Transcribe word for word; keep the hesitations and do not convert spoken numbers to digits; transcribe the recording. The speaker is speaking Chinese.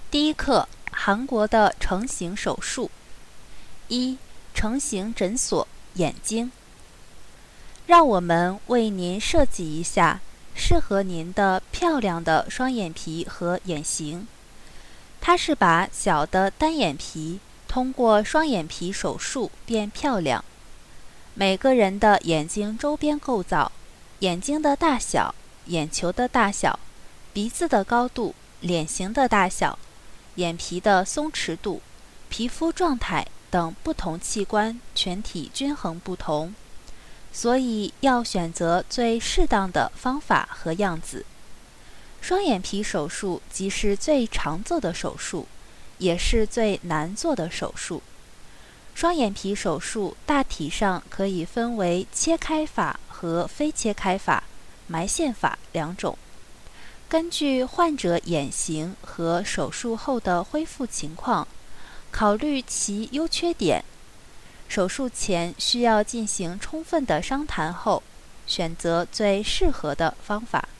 第一课：韩国的成形手术。一、成形诊所眼睛。让我们为您设计一下适合您的漂亮的双眼皮和眼型。它是把小的单眼皮通过双眼皮手术变漂亮。每个人的眼睛周边构造、眼睛的大小、眼球的大小、鼻子的高度、脸型的大小、眼皮的松弛度、皮肤状态等不同器官全体均衡不同，所以要选择最适当的方法和样子。双眼皮手术即是最常做的手术，也是最难做的手术。双眼皮手术大体上可以分为切开法和非切开法、埋线法两种。根据患者眼型和手术后的恢复情况，考虑其优缺点。手术前需要进行充分的商谈后，选择最适合的方法。